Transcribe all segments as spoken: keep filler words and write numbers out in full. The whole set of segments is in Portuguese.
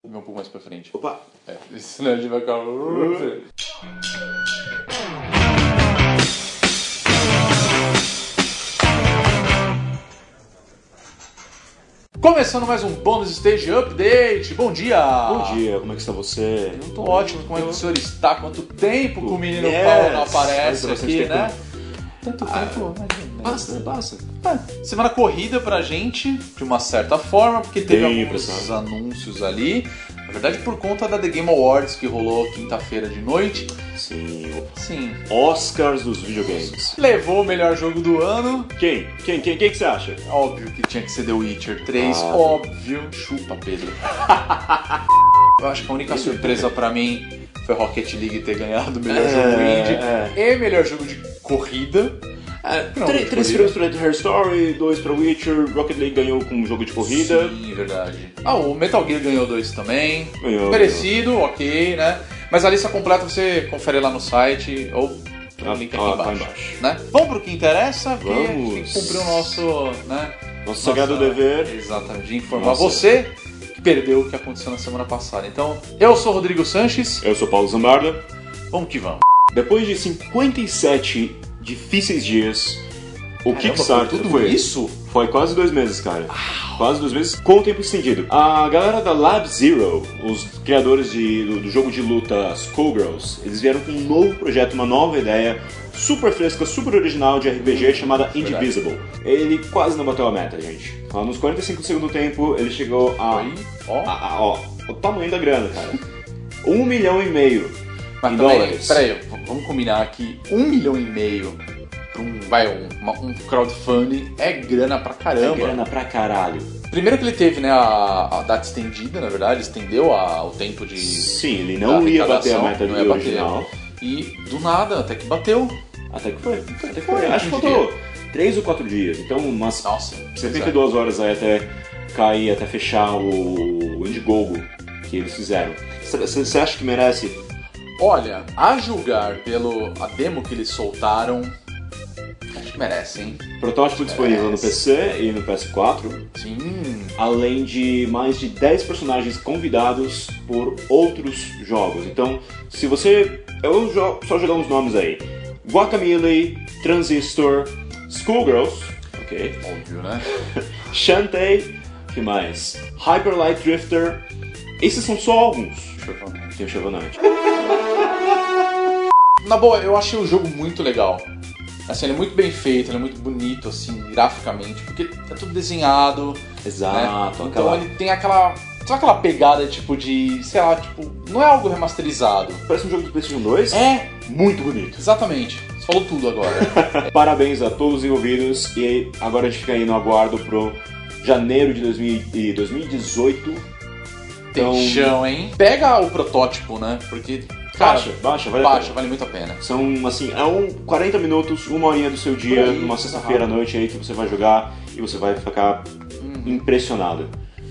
Vou um pouco mais pra frente. Opa! É, senão a gente vai ficar... Começando mais um Bônus Stage Update. Bom dia! Bom dia, como é que está você? Eu tô ótimo, como é que o senhor está? Quanto tempo que o menino Yes. Paulo não aparece Faz aqui, tempo. né? Tanto Ah, tempo, Passa, né? Passa. É, semana corrida pra gente, de uma certa forma, porque teve Bem alguns impressionante. anúncios ali. Na verdade, por conta da The Game Awards, que rolou quinta-feira de noite. Sim. Sim. Oscars dos videogames. Levou o melhor jogo do ano. Quem? Quem? Quem? Quem que você acha? Óbvio que tinha que ser The Witcher três. Ah, Óbvio. Chupa, Pedro. Eu acho que a única surpresa pra mim foi Rocket League ter ganhado o melhor É, jogo indie é. e melhor jogo de corrida. É, Não, três de três corrida. prêmios pra Her Story, dois pra Witcher, Rocket League ganhou com um jogo de corrida. Sim, verdade. Ah, o Metal Gear ganhou dois também. Ganhou, Merecido, ok, né? Mas a lista completa você confere lá no site ou no Ah, link aqui ah, embaixo. tá embaixo. Né? Vamos pro que interessa, porque Vamos. a gente tem que cumprir o nosso, né, Nosso sagrado nossa- dever. Exatamente, de informar Nossa. você que perdeu o que aconteceu na semana passada. Então, eu sou o Rodrigo Sanches, Eu sou Paulo Zambarda. vamos que vamos. Depois de cinquenta e sete difíceis dias, o Caramba, Kickstarter foi tudo foi isso? Foi quase dois meses, cara. Quase dois meses com o tempo estendido. A galera da Lab Zero, os criadores de, do, do jogo de luta Skullgirls, eles vieram com um novo projeto, uma nova ideia, super fresca, super original de R P G chamada Indivisible. Ele quase não bateu a meta, gente. Ó, nos quarenta e cinco segundos do tempo, ele chegou a... Aí, ó. a- a- ó, o tamanho da grana, cara. Um milhão e meio Mas em também, dólares. peraí, v- vamos combinar que um milhão e meio pra um, vai, um, uma- um crowdfunding é grana pra É caramba. grana pra caralho. Primeiro que ele teve, né, a, a data estendida, na verdade, estendeu a, o tempo de... Sim, ele da não ia bater a arrecadação, meta não do ia bater. original. E do nada, até que bateu. Até que foi. Até que foi, foi. Acho que quem faltou três ou quatro dias. Então, umas Nossa, setenta e duas horas aí até cair, até fechar o, o Indiegogo que eles fizeram. Você acha que merece? Olha, a julgar pelo a demo que eles soltaram, acho que merece, hein? Protótipo disponível no Merece. P C e no P S quatro, Sim. além de mais de dez personagens convidados por outros jogos. Então, se você... Eu vou só jogar uns nomes aí. Guacamelee, Transistor, Skullgirls, ok? Óbvio, né? Shantae, que mais? Hyper Light Drifter. Esses são só alguns. Tem o Shovel Knight. Na boa, eu achei o jogo muito legal. Assim, ele é muito bem feito, ele é muito bonito, assim, graficamente, porque é tudo desenhado. Exato. Né? Então Aquela... ele tem aquela... Sabe aquela pegada, tipo, de... Sei lá, tipo... Não é algo remasterizado. Parece um jogo do PlayStation dois. É, Muito bonito. exatamente. Você falou tudo agora. Parabéns a todos os envolvidos. E agora a gente fica aí no aguardo pro janeiro de dois mil e dezoito. Então, Tem chão, hein? Pega o protótipo, né? Porque, cara, baixa, baixa, vale a baixa, pena. vale muito a pena. São, assim, é um quarenta minutos, uma horinha do seu dia, Por aí, numa coisa sexta-feira à rápida. noite aí que você vai jogar e você vai ficar impressionado.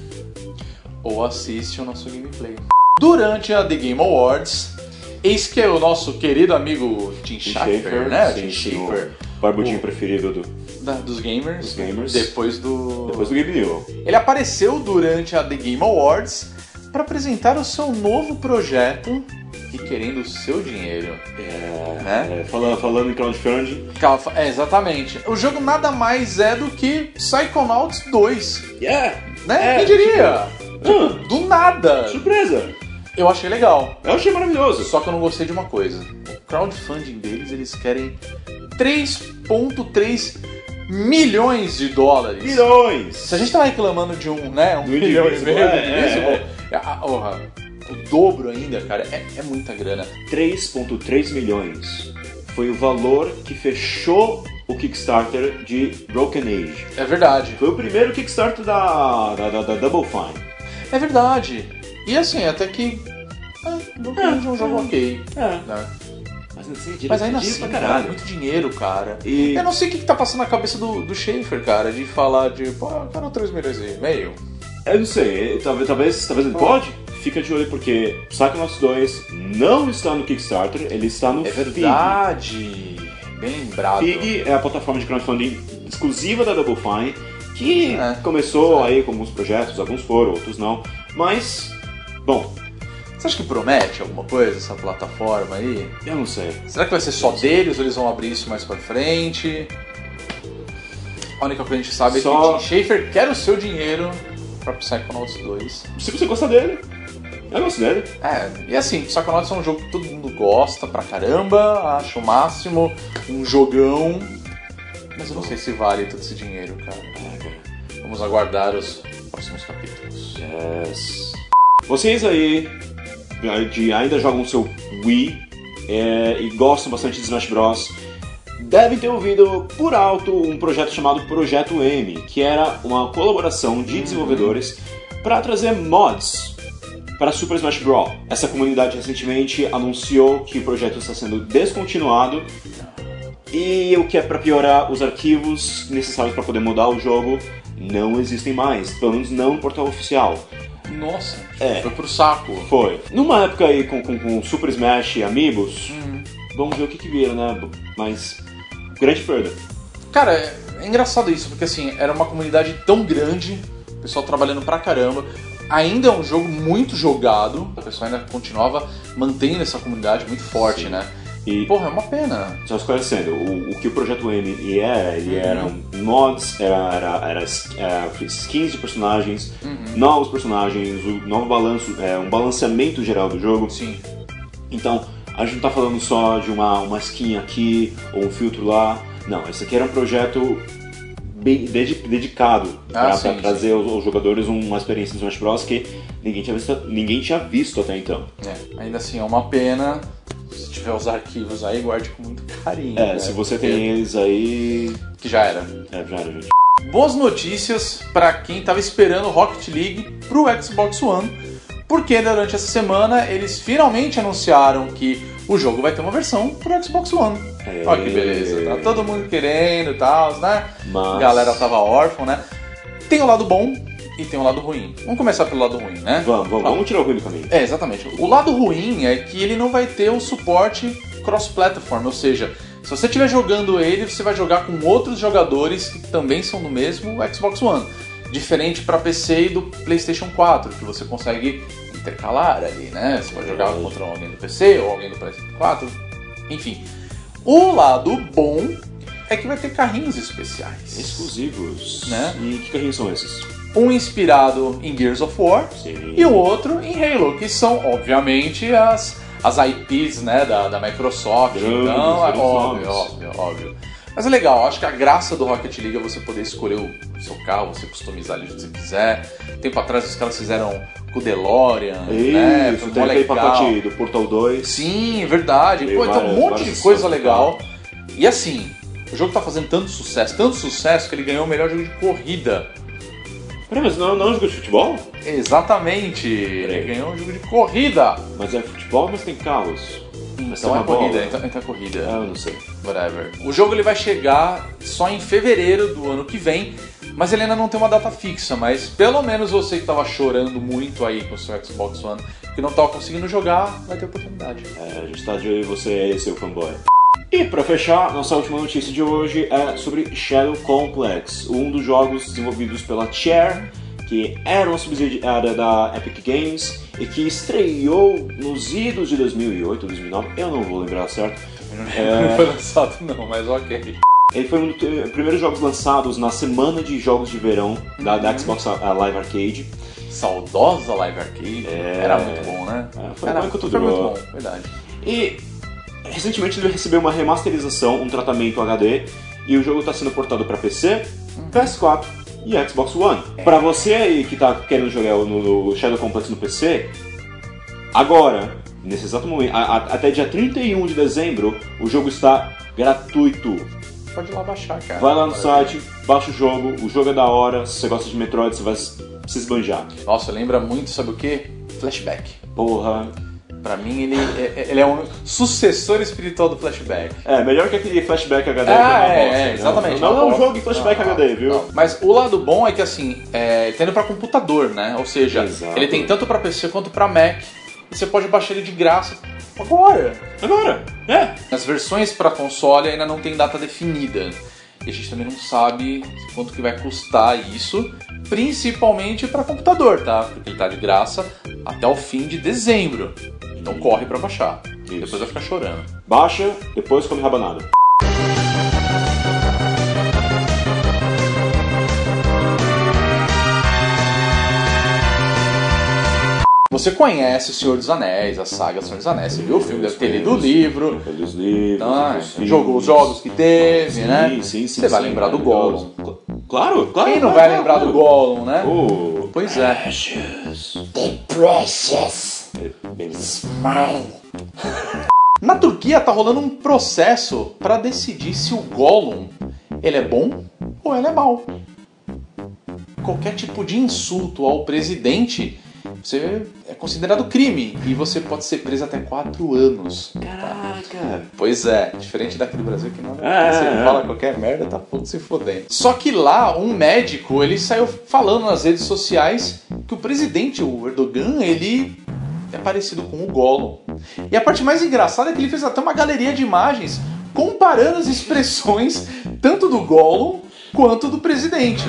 Ou assiste o nosso gameplay. Durante a The Game Awards, eis que o nosso querido amigo Tim Tim Schafer, Schafer, né? sim, Tim sim, Schafer, o barbudinho O- preferido do, da- dos gamers, dos gamers. depois do... depois do Gabe Newell. Ele apareceu durante a The Game Awards para apresentar o seu novo projeto e querendo o seu dinheiro. É, Né? é, falando, falando em crowdfunding. Calma, É, exatamente. O jogo nada mais é do que Psychonauts dois, Yeah! né? É, Quem diria? Ah, Do nada. surpresa! Eu achei legal. Eu achei maravilhoso. Só que eu não gostei de uma coisa. O crowdfunding deles, eles querem três vírgula três milhões de dólares. Milhões! Se a gente tá reclamando de um, né, um Do milhão e Indivisible, meio do é, Indivisible, é, a- a- orra, o dobro ainda, cara, é, é muita grana. três vírgula três milhões foi o valor que fechou o Kickstarter de Broken Age. É verdade. Foi o primeiro Kickstarter da, da, da, da Double Fine. É verdade. E assim, até que... É, Broken Age é um jogo ok. É. Né? Mas, assim, é Mas ainda dinheiro assim, pra cara, é caralho. muito dinheiro, cara. E Eu não sei o que, que tá passando na cabeça do, do Schaefer, cara, de falar de, pô, eu quero três milhões e meio. eu não sei, talvez, talvez, talvez ele Oh. pode. Fica de olho porque Psychonauts dois não está no Kickstarter, ele está no É Fig. verdade. Bem lembrado. Fig é a plataforma de crowdfunding exclusiva da Double Fine, que É. começou aí com alguns projetos, alguns foram, outros não, mas Bom, você acha que promete alguma coisa essa plataforma aí? eu não sei. Será que vai ser só deles ou eles vão abrir isso mais pra frente? A única coisa que a gente sabe Só... é que Tim Schafer quer o seu dinheiro pra Psychonauts dois. Se você gosta dele, eu gosto dele. É, e assim, Psychonauts é um jogo que todo mundo gosta pra caramba, acha o máximo, um jogão, mas eu não sei se vale todo esse dinheiro, cara. É, cara. Vamos aguardar os próximos capítulos. Yes. Vocês aí de, ainda jogam seu Wii é, e gostam bastante de Smash Bros. Devem ter ouvido por alto um projeto chamado Projeto M, que era uma colaboração de desenvolvedores para trazer mods para Super Smash Bros. Essa comunidade recentemente anunciou que o projeto está sendo descontinuado e o que é para piorar, os arquivos necessários para poder mudar o jogo não existem mais, pelo menos não no portal oficial. Nossa, É. foi pro saco. Foi. Numa época aí com, com, com Super Smash e Amiibos, Uhum. vamos ver o que que vira, né? Mas, grande perda. Cara, é, é engraçado isso, porque assim, era uma comunidade tão grande, o pessoal trabalhando pra caramba. Ainda é um jogo muito jogado, o pessoal ainda continuava mantendo essa comunidade muito forte, Sim. né? E, Porra, é uma pena. só esclarecendo, o, o que o Projeto M ele era, ele eram mods, era, era, era, era skins de personagens, Uhum. novos personagens, um novo balanço, é, um balanceamento geral do jogo. Sim. Então, a gente não tá falando só de uma, uma skin aqui ou um filtro lá. Não, esse aqui era um projeto bem dedi- dedicado Ah, para sim, trazer aos, aos jogadores uma experiência de Smash Bros. Que ninguém tinha visto, ninguém tinha visto até então. É, ainda assim, é uma pena. Se tiver os arquivos aí, guarde com muito carinho. É, né? se você Porque- tem eles aí. Que já era. É, já era, gente. Boas notícias para quem estava esperando Rocket League pro Xbox One, porque durante essa semana eles finalmente anunciaram que o jogo vai ter uma versão pro Xbox One. É. Olha que beleza, tá todo mundo querendo e tal, né? Mas... A galera tava órfã, né? Tem o lado bom e tem o lado ruim. Vamos começar pelo lado ruim, né? Vamos, vamos, vamos tirar o ruim do caminho. É, exatamente. O lado ruim é que ele não vai ter um suporte cross-platform, ou seja, se você estiver jogando ele, você vai jogar com outros jogadores que também são do mesmo Xbox One. Diferente para P C e do PlayStation quatro, que você consegue intercalar ali, né? Você pode jogar contra alguém do P C ou alguém do PlayStation quatro, enfim. O lado bom é que vai ter carrinhos especiais. Exclusivos. Né? E que carrinhos são esses? Um inspirado em Gears of War Sim. e o outro em Halo, que são, obviamente, as, as I Ps, né, da, da Microsoft. Grandes, Então, é grandes óbvio, nomes. óbvio, óbvio. Mas é legal, acho que a graça do Rocket League é você poder escolher o seu carro, você customizar ele do que você quiser. Tempo atrás os caras fizeram com o DeLorean, né? Isso, Foi tem mó aquele legal. pacote do Portal dois. Sim, verdade. Tem Pô, então um várias- monte várias de coisa opções, legal. E assim, o jogo tá fazendo tanto sucesso, tanto sucesso que ele ganhou o melhor jogo de corrida. Peraí, mas não, não é um jogo de futebol? Exatamente, ele ganhou um jogo de corrida. Mas é futebol, mas tem carros. Mas Então tem é uma bola. corrida, então, então é corrida. Ah, eu não sei. Whatever. O jogo ele vai chegar só em fevereiro do ano que vem, mas ele ainda não tem uma data fixa, mas pelo menos você que estava chorando muito aí com o seu Xbox One, que não estava conseguindo jogar, vai ter oportunidade. É, a gente tá de olho em você aí, seu fanboy. E pra fechar, nossa última notícia de hoje é sobre Shadow Complex, um dos jogos desenvolvidos pela Chair, que era uma subsidiária da Epic Games e que estreou nos idos de dois mil e oito, dois mil e nove, eu não vou lembrar certo. Não foi lançado não, mas ok. Ele foi um dos primeiros jogos lançados na semana de jogos de verão da, da Xbox Live Arcade. Saudosa Live Arcade, É. era muito bom, né? É, foi era, bom enquanto foi muito durou. bom, verdade. E recentemente ele recebeu uma remasterização, um tratamento H D, e o jogo está sendo portado para P C, P S quatro e Xbox One. É. Para você aí que está querendo jogar no, no Shadow Complex no P C, agora, nesse exato momento, a, a, até dia trinta e um de dezembro, o jogo está gratuito. Pode ir lá baixar, cara. Vai lá no site, baixa o jogo, o jogo é da hora, se você gosta de Metroid, você vai se esbanjar. Nossa, lembra muito, sabe o quê? Flashback. Porra. Pra mim, ele é, ele é um sucessor espiritual do Flashback. É, melhor que aquele Flashback H D. Ah, que uma é, bosta, é, né? exatamente. Não, não é um Não, jogo em Flashback não, H D, viu? não. Mas o lado bom é que, assim, é, tá indo pra computador, né? Ou seja, Exato. ele tem tanto pra P C quanto pra Mac. E você pode baixar ele de graça agora. Agora, é. As versões pra console ainda não tem data definida. e a gente também não sabe quanto que vai custar isso, principalmente para computador, tá? Porque ele tá de graça até o fim de dezembro. Então corre para baixar. Isso. Depois vai ficar chorando. Baixa, depois come rabanada. Você conhece O Senhor dos Anéis, a saga Senhor dos Anéis. Você viu o filme, deve ter lido o livro. Deve ter lido os livros. Então, os filmes. jogou os jogos que teve, sim, né? Sim, sim, Você vai sim, lembrar do Gollum. Claro, claro. Quem não claro, vai claro, lembrar claro. do Gollum, né? Oh, Pois é. Precious. The precious É, bem, smile. Na Turquia tá rolando um processo para decidir se o Gollum ele é bom ou ele é mau. Qualquer tipo de insulto ao presidente você é considerado crime e você pode ser preso até quatro anos. Caraca. Pois é, diferente daqui do Brasil que nada. É, você é, fala qualquer merda, tá pouco se fodendo. Só que lá, um médico, ele saiu falando nas redes sociais que o presidente, o Erdogan, ele é parecido com o Gollum. E a parte mais engraçada é que ele fez até uma galeria de imagens comparando as expressões tanto do Gollum quanto do presidente.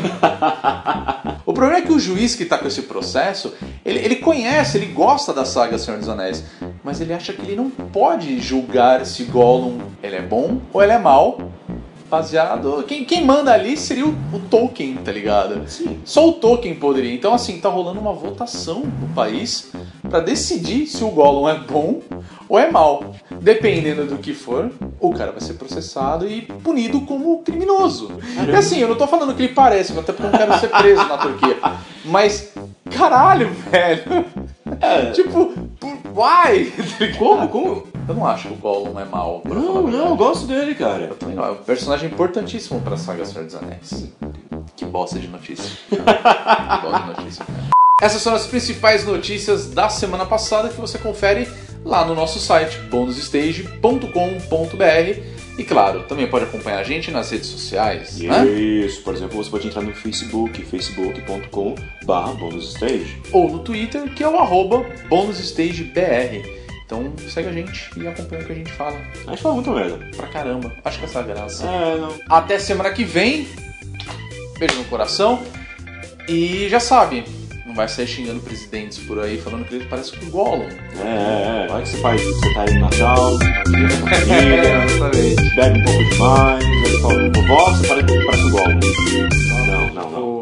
O problema é que o juiz que está com esse processo, ele, ele conhece, ele gosta da saga Senhor dos Anéis, mas ele acha que ele não pode julgar se Gollum ele é bom ou ele é mau, baseado... Quem, quem manda ali seria o, o Tolkien, tá ligado? Sim. Só o Tolkien poderia. Então, assim, tá rolando uma votação no país para decidir se o Gollum é bom ou é mau. Dependendo do que for, o cara vai ser processado e punido como criminoso. E assim, eu não tô falando que ele parece, até porque eu não quero ser preso na Turquia. Mas, caralho, velho. É. Tipo, why? Como? Como? Eu não acho que o Gollum é mau. pra falar a Não, não, verdade. eu gosto dele, cara. Eu também não. É um personagem importantíssimo pra saga Senhor dos Anéis. Que bosta de notícia. Que bosta de notícia, cara. Essas são as principais notícias da semana passada que você confere lá no nosso site, bonus stage ponto com ponto b r. E claro, também pode acompanhar a gente nas redes sociais, né? Isso, por exemplo, você pode entrar no Facebook, facebook ponto com barra bonusstage. Ou no Twitter, que é o arroba bonusstagebr. Então segue a gente e acompanha o que a gente fala. A gente fala muita merda. Pra caramba. Acho que essa é a graça. É, não. Até semana que vem. Beijo no coração. E já sabe, não vai sair xingando presidentes por aí, falando que ele parece com o Gollum. É, é, é. Vai que você faz, você tá aí no Natal, na família, É, exatamente. bebe um pouco demais, aí fala, vovó, você parece, parece o Gollum. Não, não, não.